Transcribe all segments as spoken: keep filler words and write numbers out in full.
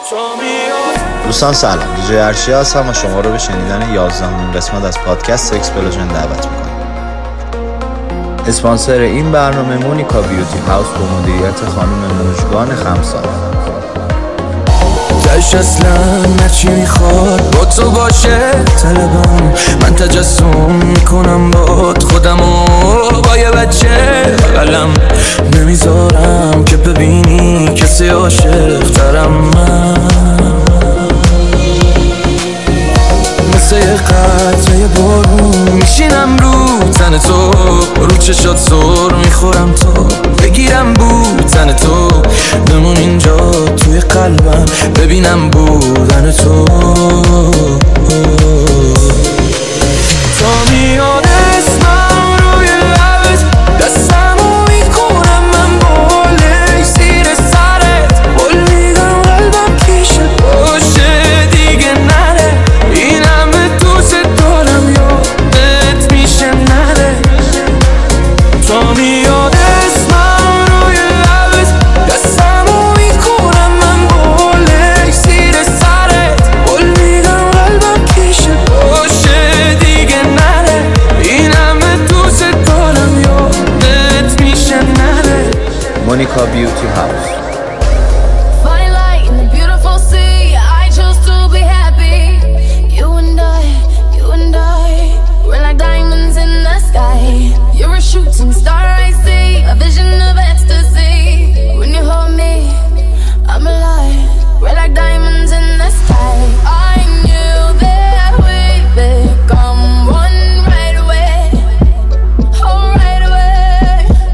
دوستان سلام، دیجی ارشی هستم و شما رو به شنیدن یازدهمین قسمت از پادکست اکسپلوژن دعوت میکنم. اسپانسر این برنامه مونیکا بیوتی هاوس با مدیریت خانم موژگان خمسال. دلش اصلا نچی میخواد با تو باشه طلبم، من تجسم میکنم باد خودمو با یه بچه بغلم، نمیذارم که ببینی کسی عاشق ترم. من مثل یه قطره بارون میشینم رو تن تو، رو چشات زور میخورم تو، بگیرم بودن تو، بمون اینجا توی قلبم ببینم بودن تو. تا میاد اسمم روی لبت، دستمو میکنم من بالش زیر سرت، بول میدم قلبم پیشت باشه دیگه نره، این همه دوست دارم یادت میشه نره. تا میاد اسمم روی لبت، دستمو میکنم من بالش زیر سرت، بول میدم قلبم پیشت باشه دیگه نره، این همه دوست دارم یادت میشه نره. مونیکا بیوتی هاوس. Fine light in the beautiful sea. I chose to be happy. You and I, you and I, we're like diamonds in the sky. You're a shooting star I see, a vision of ecstasy. When you hold me, I'm alive. We're like diamonds in the sky. I knew that we'd become one right away. Oh, right away.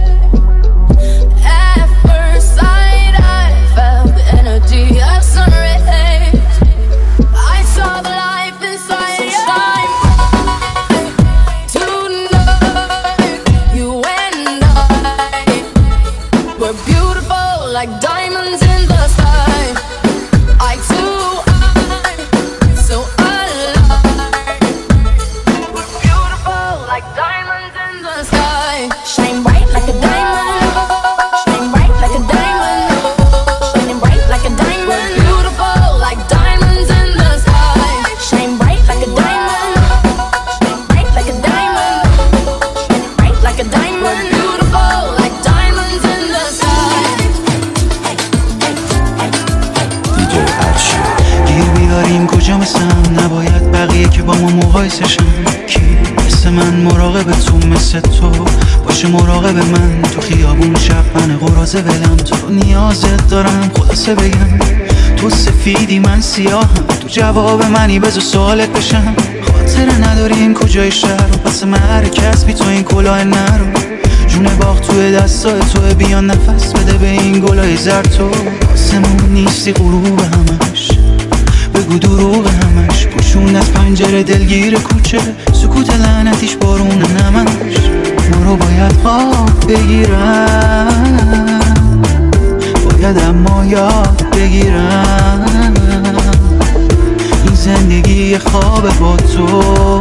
At first sight, I felt the energy of sun rays. I saw the life inside you shine bright tonight. You and I were beautiful like diamonds in the sky. I too, I, so alive. We're beautiful like diamonds in the sky. Shine bright like a diamond. Shine bright like a diamond. Shining bright like a diamond. We're beautiful like diamonds in the sky. Shine bright like a diamond. Shine bright like a diamond. Shining bright like a diamond. We're beautiful like diamonds in the sky. دیجی ارشی. گیر بیاریم کجا مثلم، نباید بقیه که با ما مقایسشن. کی مثل من مراقب تو، مثل تو باشه مراقب من، تو خیابون شب من قرازه ولم، تو نیازت دارم خلاصه بگم. تو سفیدی من سیاهم، تو جواب منی بذار سوالت بشم. خاطره نداریم کجای شهر و پس مرکز بی تو این کلاه نرو، جون باغ توی دستای توی، بیان نفس بده به این گلای زرد. تو آسمون نیستی غروب همش، بگو دروغ همش، پوشون از پنجره دلگیر کوچه، سکوت لعنتیش بارون نمش. ما رو باید خواب بگیرم، باید اما یاد بگیرم، این زندگی خواب با تو،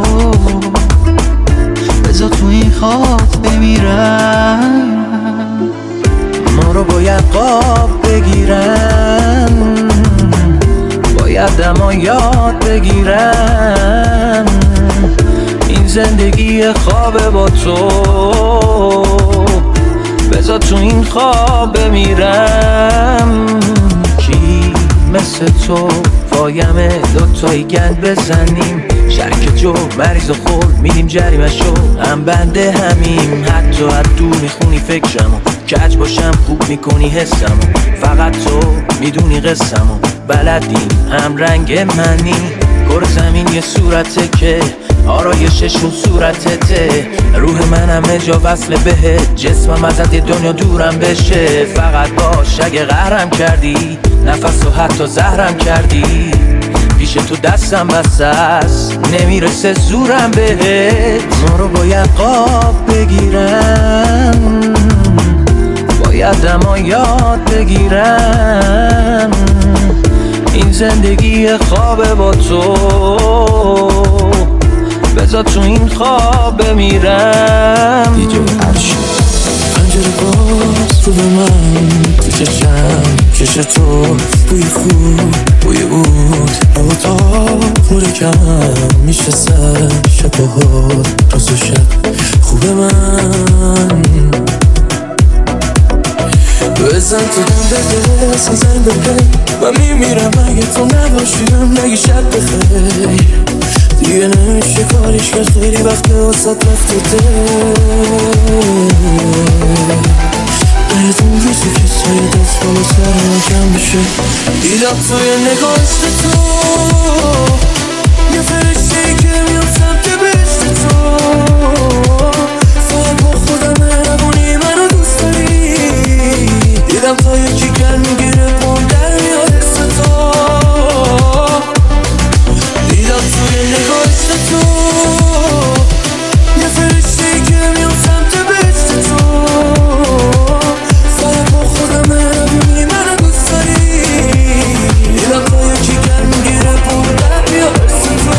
بذار تو این خواب بمیرم. ما رو باید خواب بگیرم، باید اما یاد بگیرم، این زندگی خواب با تو، بذار تو این خواب بمیرم. کی مثل تو پایمه دوتایی گند بزنیم، شرک جو مریض و خورد میدیم جریمه شو، هم بنده همیم، حتی هر دور میخونی فکرمو، کج باشم خوب میکنی حسمو، فقط تو میدونی قصمو، بلدیم هم رنگ منی، کره زمین یه صورته که آرایششون صورتته، روح منم جا وصل بهت، جسمم ازت یه دنیا دورم بشه، فقط باش اگه قهرم کردی، نفس و حتی زهرم کردی، پیش تو دستم بسته است، نمیرسه زورم بهت. ما رو باید خواب بگیرم، باید اما یاد بگیرم، این زندگی خواب با تو، بذار تو این خواب بمیرم. دیجی ارشی. پنجره باز رو به من تو چشم کش تو بوی خوب بوی بود هوا تا خوره کم میشه سر شب و حال روز و شب خوب من بزن تو دم بده سازن بده من میمیرم اگه تو نباشیم نگی شب بخیر دیگه نمیشه کاریش که خیلی وقته واسد رفته ده بهتون روزی که سایه دست بالا سرم کم بشه دیدم توی نگاهست تو یه فرشته که میام سمت بهشت تو فقط با خودم مهربونی منو دوست داری دیدم تا یکی گر میگیره پام در میاد حس تو دیدم توی نگاهست تو یه فرشته که میام سمت بهشت تو فقط با خودم مهربونی منو دوست داری دیدم تا یکی گر میگیره پام در میاد حس تو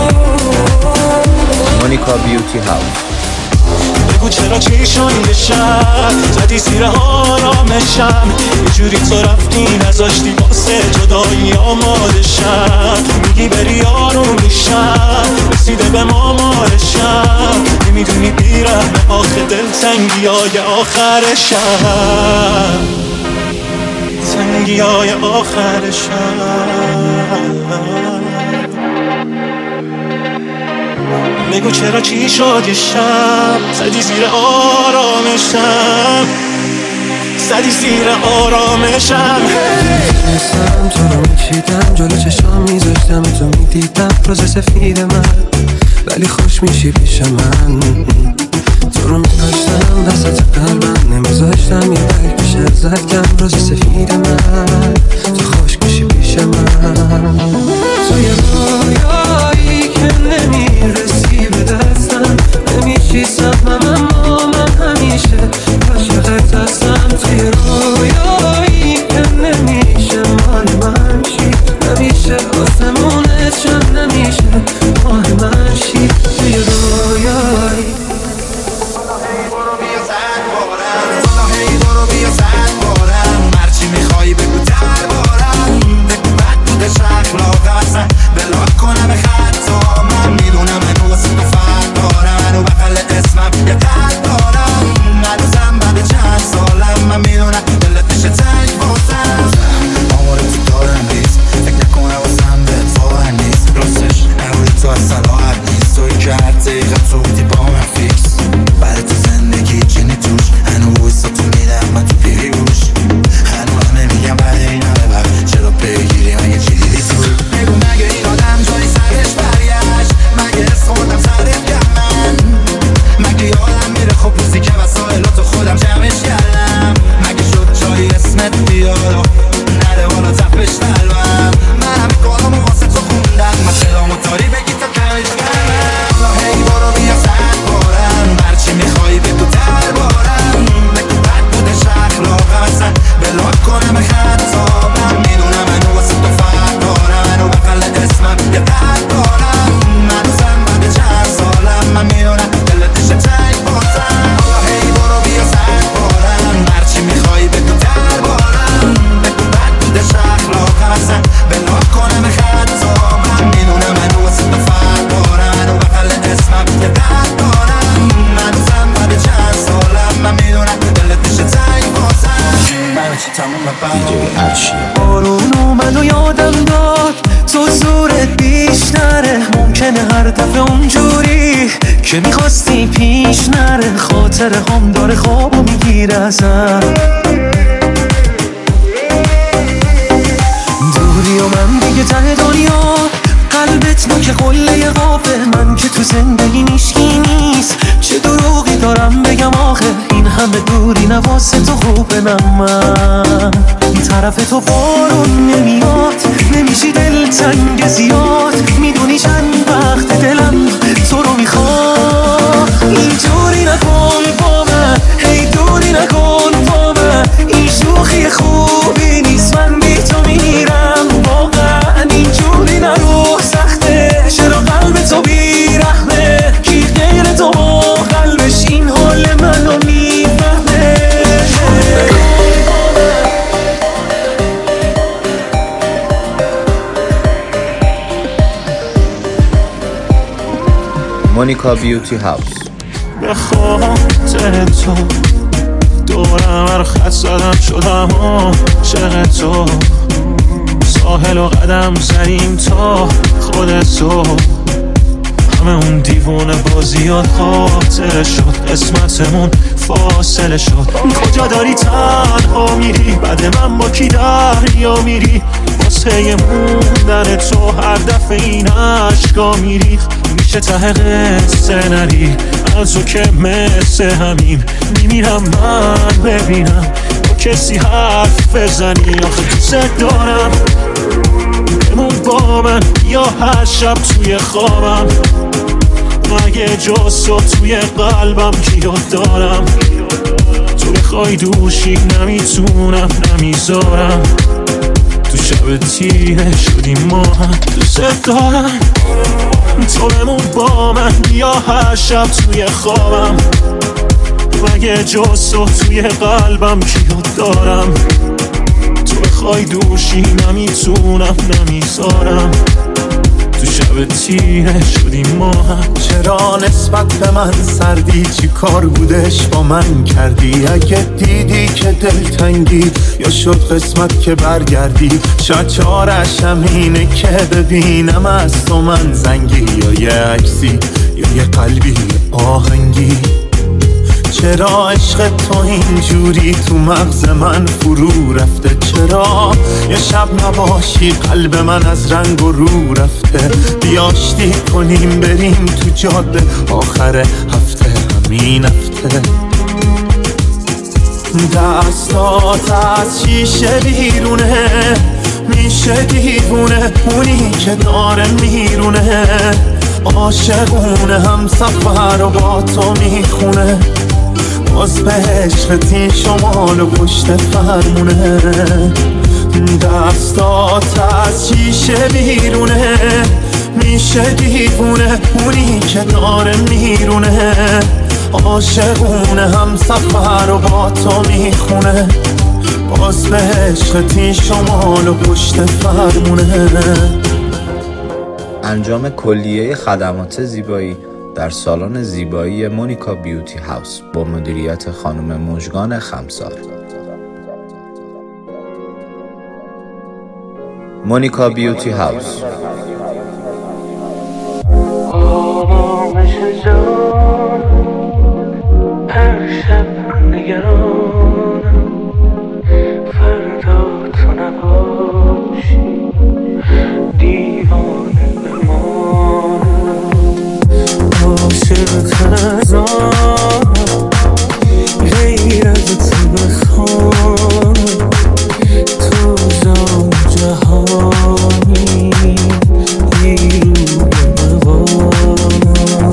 مونیکا بیوتی هاوس. بگو چرا چیشان بشم زدی زیر آرامشم یه جوری تو رفتی نذاشتی واسه جدایی آمادشم میگی بری آروم میشم رسیده به مامارشم نمیدونی بیرم آخه دلتنگی های آخرشم تنگی های آخرشم بگو چرا چی شد یه شب زدی زیر آرامشم زدی زیر آرامشم نسم تو رو میچیدم جلو چشام میذاشتم تو میدیدم روز سفید من ولی خوش میشی پیش من تو رو میداشتم دستت قلبم نمیذاشتم یه بلک پیش ازت کم روز سفید من تو خوش میشی پیش من توی رویایی که نمیرسی به دستم نمیشی سفمم اما من همیشه عاشقت هستم توی رویایی که نمیشه مال من شی نمیشه آسمونت شم نمیشه مال من شی توی رویایی برو بیا زن بارم هی برو بیا زن بارم مرچی میخوایی بگو در بارم بد بودش اخلاق اصلا بلاک کنم خطا من میدونم هنو واسه تو فرد دارم و بغل اسمم یه قد دارم ندازم بعد چند سالم من میدونم دلت میشه تنگ بازم آمار تو دارم بیست فکر نکنم واسم بهت واقع نیست راستش نبودی تو اصلا راحت نیست توی که هر دقیقه تو بودی با من فیکس برای تو زندگی چینی توش هنو ویسا تو میدم من تو پیری روش هنو هم نمیگم بعد این همه وقت چرا پیگیری من یه چی دیدی تو بگو مگه این آدم جایی سرش برگشت مگه حس خوردم سرت گم من مگه یادم میره خب روزی که وسایلاتو خودم جمعش کردم مگه شد جایی اسمت بیاد نره بالا تپش قلبم من همه کارامو واسه تو خوندم من صدامو تاری بگی تا کمش کردم هی برو بیا زن بارم برچی میخوایی بگو در بارم بگو بد بودش اخلاقم اصلا بلاک کنم خطا من میدونم هنو واسه تو فرد دارم هنو بغل اسمم یه قد دارم منوزم بعد چند سالم من میدونم دلتش تنگ بازم هی برو بیا زن بارم برچی میخوایی بگو در بارم بگو بد بودش اخلاقم اصلا بلاک کنم خطا من میدونم هنو واسه تو فرد دارم هنو بغل اسمم یه قد دارم منوزم بعد چند سالم من میدونم دلتش تنگ بازم من چی تموم دیجی ارشیا. بارون اومد و یادم داد تو زورت بیشتره ممکنه هر دفعه اونجوری که میخواستی پیش نره خاطر هم داره خوابو میگیره ازم دوری و من دیگه ته دنیا قلبت نوک قله قافه من که تو زندگی نیشکی نیست چه دروغی دارم بگم آخه این همه دوری نواسه تو خوبه من این طرف تو بارون نمیاد نمیشی دل تنگ زیاد میدونی چند وقت دلم تو رو میخواد اینجوری نکن با من هی دوری نکن با من این شوخی خوبی نیست من بی تو میرم واقعا اینجوری نرو سخته چرا قلب تو بیرحمه کی غیر تو با قلبش این حال منو میفهمه مونیکا بیوتی هاوس. به خاطر تو دورم هر خط زدم شدم عاشق تو، ساحل و قدم زدیم تا خودتو، همه اون دیوونه بازیات خاطره شد، قسمتمون فاصله شد. کجا داری تنها میری بعد من با کی دریا میری، واسه موندن تو هر دفعه این عشقا میری، میشه ته قصه نری از تو که مثل همین میمیرم من ببینم با کسی حرف بزنی، آخه دوست دارم بمون با من یا هر شب توی خوابم، مگه جز تو توی قلبم کیو دارم، تو بخوای دوشی نمیتونم نمیذارم، تو شب تیره شدیم ما هم دوست دارم، تو بمون با من یا هر شب توی خوابم، مگه جز تو توی قلبم کیو دارم، تو بخوای دوشی نمیتونم نمیذارم، تو شب تیره شدیم ما هم. چرا نسبت به من سردی، چی کار بودش با من کردی، اگه دیدی که دلتنگی یا شد قسمت که برگردی، شاید چارش همینه که ببینم از تو من زنگی، یا یه عکسی یا یه قلبی آهنگی، چرا عشق تو اینجوری تو مغز من فرو رفته، چرا یه شب نباشی قلب من از رنگ و رو رفته، بیاشتی کنیم بریم تو جاده آخر هفته همین هفته، دستات از شیشه بیرونه میشه دیوونه، اونی که داره میرونه عاشقونه، هم سفر و با تو میخونه، باز به عشقتی شمال و پشت فرمونه، دستات از شیشه بیرونه میشه دیوونه، اونی که داره میرونه عاشقونه، هم سفر و با تو میخونه، باز به عشقتی شمال و پشت فرمونه. انجام کلیه خدمات زیبایی در سالن زیبایی مونیکا بیوتی هاوس با مدیریت خانم مژگان خمسار. مونیکا بیوتی هاوس. آرامش جان هر شب نگرانم، فردا تو نباشی دیوانه بمانم، عاشق‌تر از آن غیر از تو بخوام، تو جان جهانی دیروی مقامم،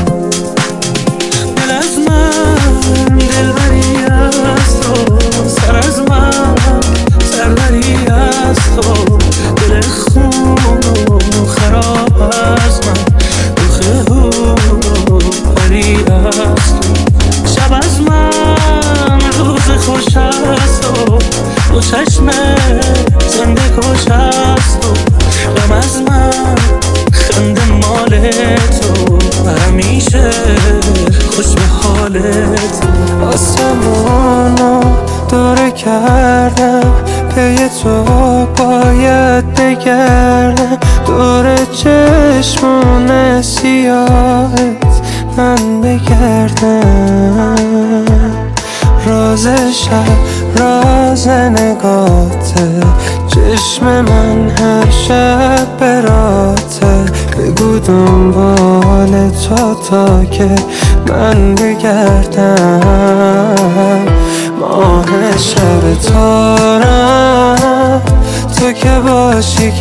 دل از من دلبری از تو، سر از من سربری از تو، دل خون و خراب از من روخه و پری از تو، شب از من روز خوش از تو، دو چشم زنده کش از تو، غم از من خنده مال تو، همیشه خوش به حال تو، آسمانو داره کردم پی تو باید بگردم، دور چشمان سیاهت من بگردم، راز شب راز نگاته، چشم من هر شب براته، بگو دنبال تو تا که من بگردم، ماه شب تارم تو که باشی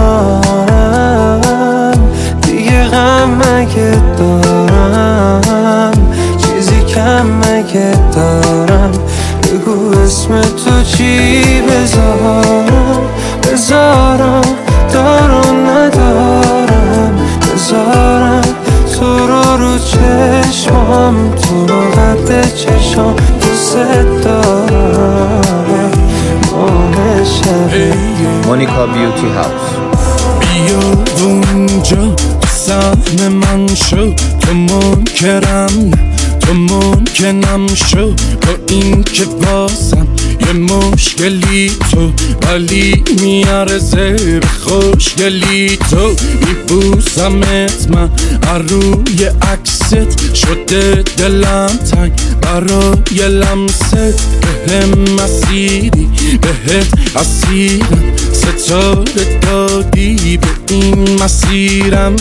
کنارم، دیگه غم مگه دارم، چیزی کم مگه دارم، بگو اسم تو چی بذارم، بذارم دارم ندارم، بذارم تو رو رو چشمام، تو رو قد چشم دوست دارم، ماه شب. مونیکا بیوتی هاوس. بیا اونجا سهم من شو، تو منکرم نه، تو ممکنم شو با این که بازم یه مشکلی تو، ولی میارزه به خوشگلی تو. میبوسمت من روی عکست، شده دلم تنگ برای لمست. بهم مسیری بهت اسیرم، ستاره دادی به این مسیرم.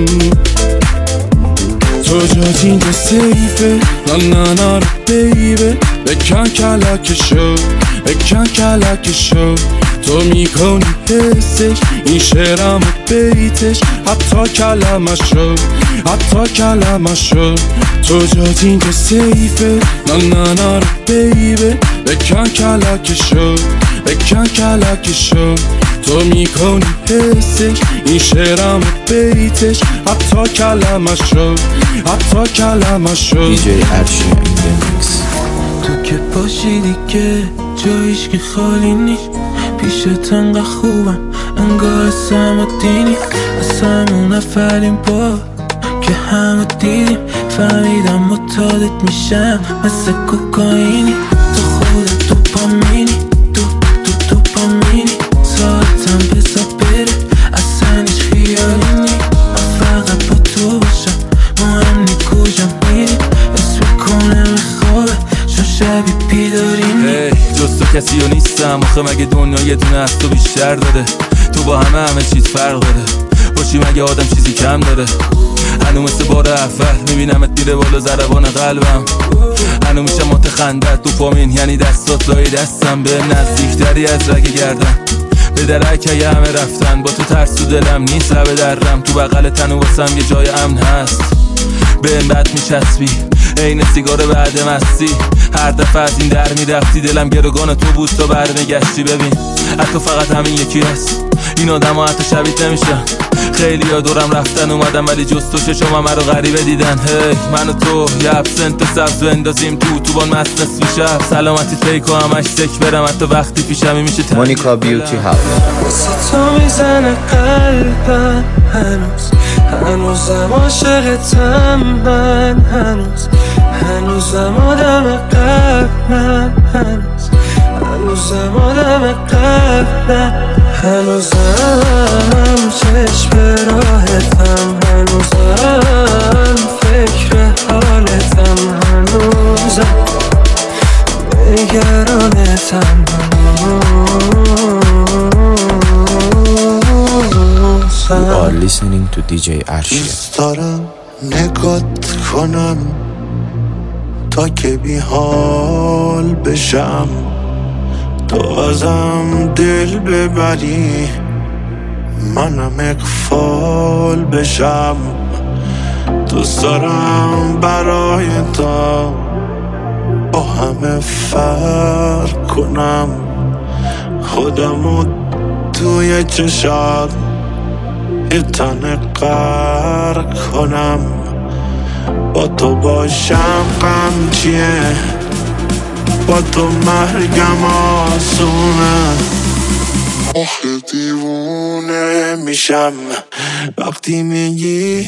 تو جات اینجا سیفه، نا نا نا رو بیبه، بکن کلکشو بکن کلکشو. تو میکنی حسش این شعرم و بیتش، حتی کلمشو حتی کلمشو. تو جات اینجا سیفه، نا نا نا رو بیبه، بکن کلکشو بکن کلکشو. تو میکنی حسش این شعرم و بیتش، حتی کلمشو حتی کلمشو. دی جی ارشیا این ریمیکس. تو که باشی دیگه جایش که خالی نیست، پیشت انقدر خوبم انگار اسم و دینی. از همون اولین بار که همه دیدیم فهمیدم متعادت میشم مثل کوکائینی. تو خودت دوپامینی، تو تو دوپامینی. ساعتم بزا بره اصلا هیچ خیالی نی. من فقط با تو باشم مهم نی کجا میری. اسم کنه میخوابه چون شبی بیداری نی. جز تو کسی رو نیستم آخه، مگه دنیا یه دونه از تو بیشتر داره؟ تو با همه همه چیز فرق داره، باشی مگه آدم چیزی کم داره؟ هنو مثل بار اول میبینمت میره بالا ضربان قلبم، هنو میشم متخندت دوپامین یعنی دستات لای دستم. به نزدیکتری از رگ گردم به درکه همه رفتن، با تو ترس تو دلم نیست لبه درم. تو بغل تنو واسم یه جای امن هست، به این بد میچسبی این سیگار بعد مستی. هر دفعه از این در میرفتی دلم گروگان تو بود تا برمیگشتی. ببین حتی فقط همین یکی هست، این آدم ها حتی شبیت نمیشن. خیلی ها دورم رفتن اومدم ولی جز تو ششم همه رو غریبه دیدن. هی من و تو یه ابسنت سبز بندازیم تو تو بان مست نصف شب. سلامتی تیکو همش سک برم حتی وقتی پیشمی میشه تنگی. مونیکا بیوتی هاوس. واسه تو میزنه قلبم هنوز، هنوزم عاشقتم من هنوز، هنوزم آدم قلبم هنوز، هنوزم آدم قلبم هنوزم چشم راحتم، هنوزم فکر حالتم، هنوزم نگرانتم. You are listening to دی جی ارشیا. دوست دارم نگات کنم تا که بی حال بشم، تو ازم دل ببری منم اغفال بشم. دوست دارم برای تو با همه فرق کنم، خودمو توی چشات یه تن غرق کنم. با تو باشم غم چیه، با تو مرگم آسونه. آخه دیوونه میشم وقتی میگی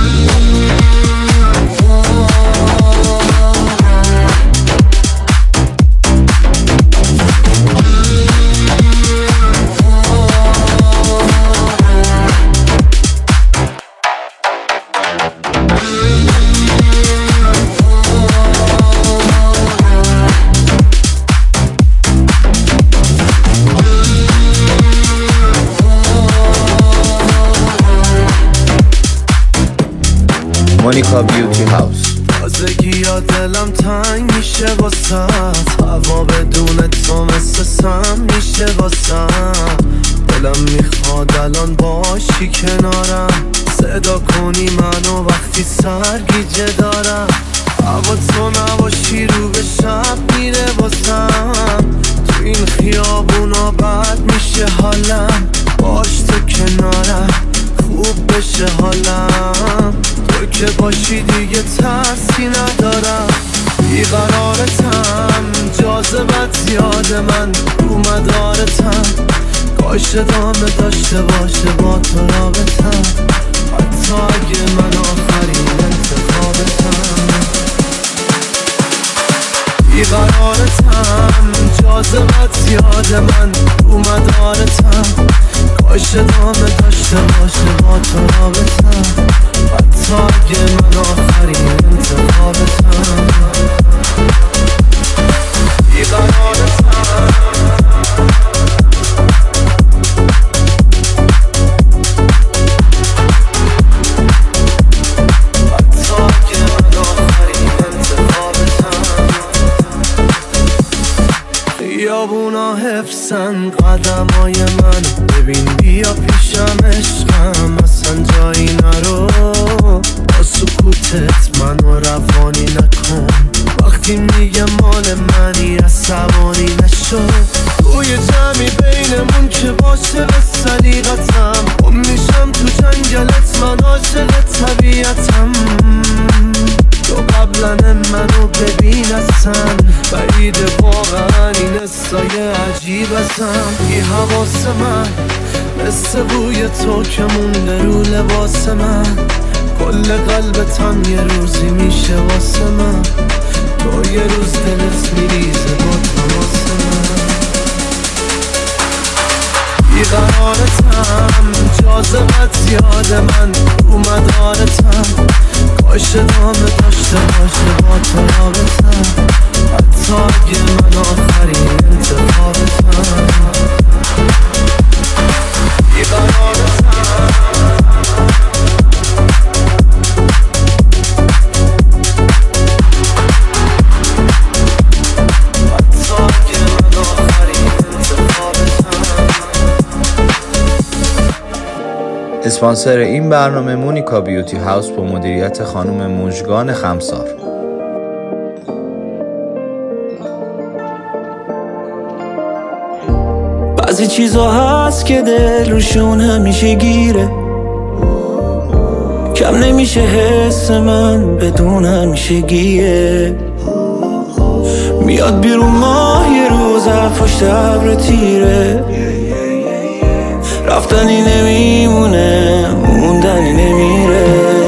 مونیکا بیوتی هاوس. تازگی یا دلم تنگ میشه واسم، هوا بدون تو مثل سم میشه واسم. دلم میخواد الان باشی کنارم، صدا کنی منو وقتی سرگیجه دارم. هوا تو نباشی رو به شب میره واسم، تو این خیابونا بد میشه حالم. باش تو کنارم خوب بشه حالم، تو که باشی دیگه ترسی ندارم. بیقرارتم جاذبت زیاد من رو مدارتم، کاش ادامه داشته باشه با تو رابطم. حتی اگه من آخرین انتخابتم. بیقرارتم، جاذبت یاد من رو مدارتم، کاش ادامه داشته باشه با تو رابطم. حتی اگه من آخرین انتخابتم. بیقرارتم، خیابونا حفظن قدمای من، ببین بیا پیشم عشقم، اصلا جایی نرو، با سکوتت منو روانی نکن. وقتی میگه مال منی عصبانی نشو، توی جمعی بینمون که باشه به سلیقتم، ام میشم تو جنگلت من عاشق طبیعتم. تو قبلا منو ببین اصلا بعیده واقعا این سایه عجیب ازم. بی حواس من مثل بوی تو که مونده رو لباس من، کل قلبتم یه روزی میشه واسه من، تو یه روز دلت میریزه با تماس من. بیقرارتم، جاذبت یاد من رو مدارتم، کاش ادامه داشته باشه با تو رابطم. حتی اگه من آخرین انتخابتم. بیقرارتم، حتی اگه من آخرین انتخابتم. اسپانسر این برنامه مونیکا بیوتی هاوس با مدیریت خانم مژگان خمسار. بعضی چیزا هست که دل روشون همیشه گیره، کم نمیشه حس من بدون همیشه گیه. میاد بیرون ماه یه روز پشت ابر تیره، رفتنی نمیمونه موندنی نمیره.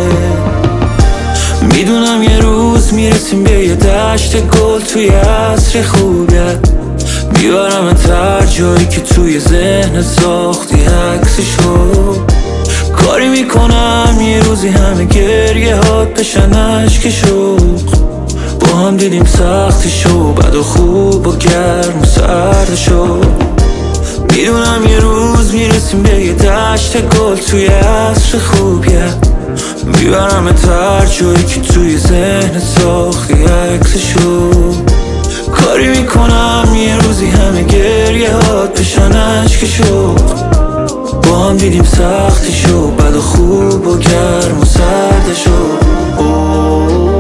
میدونم یه روز میرسیم به یه دشت گل توی عصر خوبیت، میبرم هر جایی که توی ذهن ساختی عکسشو. کاری میکنم یه روزی همه گریه هات بشن عشق شوق، با هم دیدیم سختشو بد و خوب و گرم و سردشو. میدونم یه روز میرسیم به یه دشت گل توی عصر خوبیت، میبرم هر جایی که توی ذهن ساختی عکسشو. کاری میکنم یه روزی همه گریه هات بشن عشق شوق، با هم دیدیم سختشو بد و خوب و گرم و سردشو.